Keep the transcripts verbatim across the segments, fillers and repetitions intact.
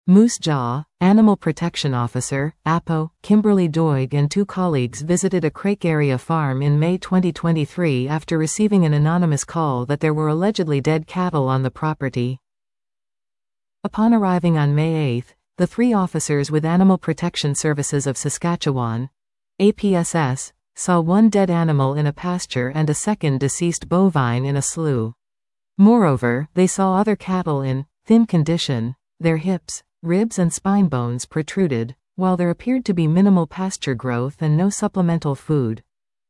Moose Jaw, Animal Protection Officer, A P O, Kimberly Doig and two colleagues visited a Craik area farm in May twenty twenty-three after receiving an anonymous call that there were allegedly dead cattle on the property. Upon arriving on May eighth, the three officers with Animal Protection Services of Saskatchewan, A P S S, saw one dead animal in a pasture and a second deceased bovine in a slough. Moreover, they saw other cattle in thin condition, their hips, ribs and spine bones protruded, while there appeared to be minimal pasture growth and no supplemental food.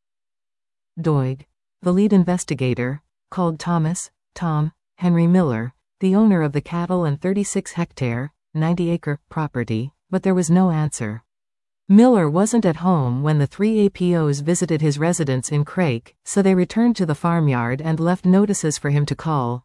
Doig, the lead investigator, called Thomas, Tom, Henry Miller, the owner of the cattle and thirty-six hectare, ninety acre property, but there was no answer. Miller wasn't at home when the three A P Os visited his residence in Craik, so they returned to the farmyard and left notices for him to call.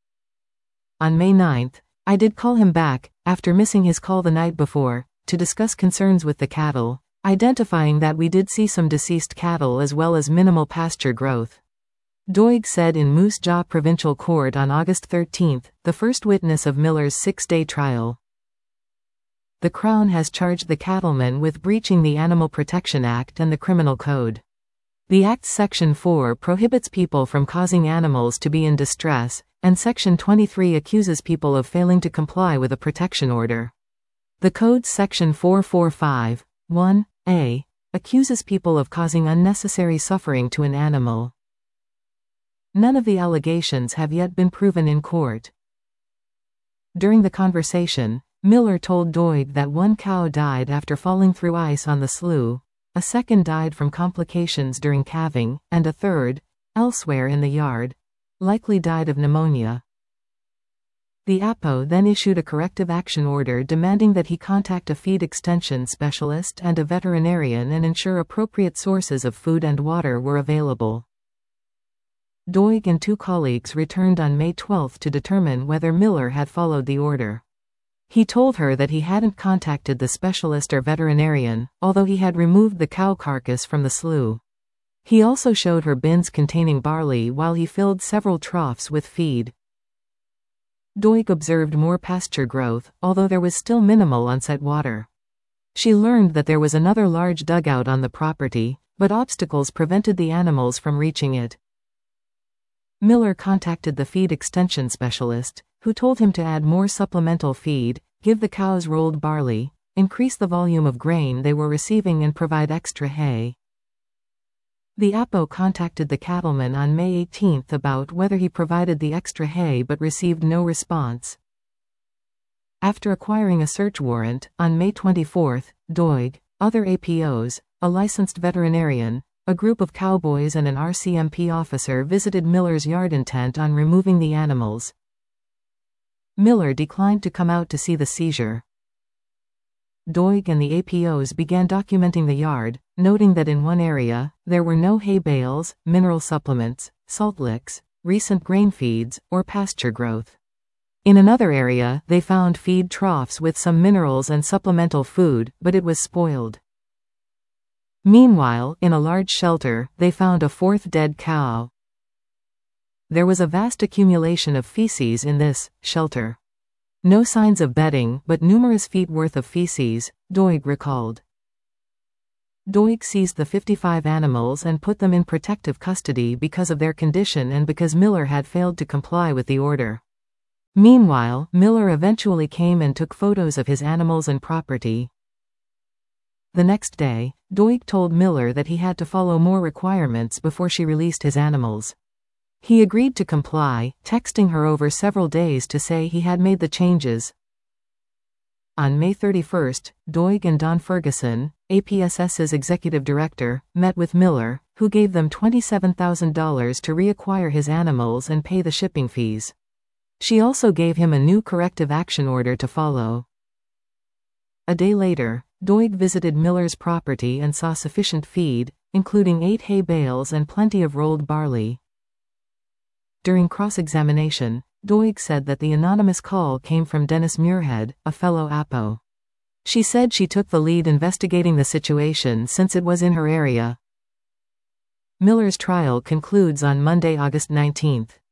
On May ninth, I did call him back, after missing his call the night before, to discuss concerns with the cattle, identifying that we did see some deceased cattle as well as minimal pasture growth. Doig said in Moose Jaw Provincial Court on August thirteenth, the first witness of Miller's six-day trial. The Crown has charged the cattlemen with breaching the Animal Protection Act and the Criminal Code. The Act's Section four prohibits people from causing animals to be in distress, and Section twenty-three accuses people of failing to comply with a protection order. The Code's Section four forty-five, one A, accuses people of causing unnecessary suffering to an animal. None of the allegations have yet been proven in court. During the conversation, Miller told Doig that one cow died after falling through ice on the slough, a second died from complications during calving, and a third, elsewhere in the yard, likely died of pneumonia. The A P O then issued a corrective action order demanding that he contact a feed extension specialist and a veterinarian and ensure appropriate sources of food and water were available. Doig and two colleagues returned on May twelfth to determine whether Miller had followed the order. He told her that he hadn't contacted the specialist or veterinarian, although he had removed the cow carcass from the slough. He also showed her bins containing barley while he filled several troughs with feed. Doig observed more pasture growth, although there was still minimal on-site water. She learned that there was another large dugout on the property, but obstacles prevented the animals from reaching it. Miller contacted the feed extension specialist, who told him to add more supplemental feed, give the cows rolled barley, increase the volume of grain they were receiving and provide extra hay. The A P O contacted the cattleman on May eighteenth about whether he provided the extra hay but received no response. After acquiring a search warrant, on May twenty-fourth, Doig, other A P Os, a licensed veterinarian, a group of cowboys and an R C M P officer visited Miller's yard intent on removing the animals. Miller declined to come out to see the seizure. Doig and the A P Os began documenting the yard, noting that in one area, there were no hay bales, mineral supplements, salt licks, recent grain feeds, or pasture growth. In another area, they found feed troughs with some minerals and supplemental food, but it was spoiled. Meanwhile, in a large shelter, they found a fourth dead cow. There was a vast accumulation of feces in this shelter. No signs of bedding, but numerous feet worth of feces, Doig recalled. Doig seized the fifty-five animals and put them in protective custody because of their condition and because Miller had failed to comply with the order. Meanwhile, Miller eventually came and took photos of his animals and property. The next day, Doig told Miller that he had to follow more requirements before she released his animals. He agreed to comply, texting her over several days to say he had made the changes. On May thirty-first, Doig and Don Ferguson, A P S S's executive director, met with Miller, who gave them twenty-seven thousand dollars to reacquire his animals and pay the shipping fees. She also gave him a new corrective action order to follow. A day later, Doig visited Miller's property and saw sufficient feed, including eight hay bales and plenty of rolled barley. During cross-examination, Doig said that the anonymous call came from Dennis Muirhead, a fellow A P O. She said she took the lead investigating the situation since it was in her area. Miller's trial concludes on Monday, August nineteenth.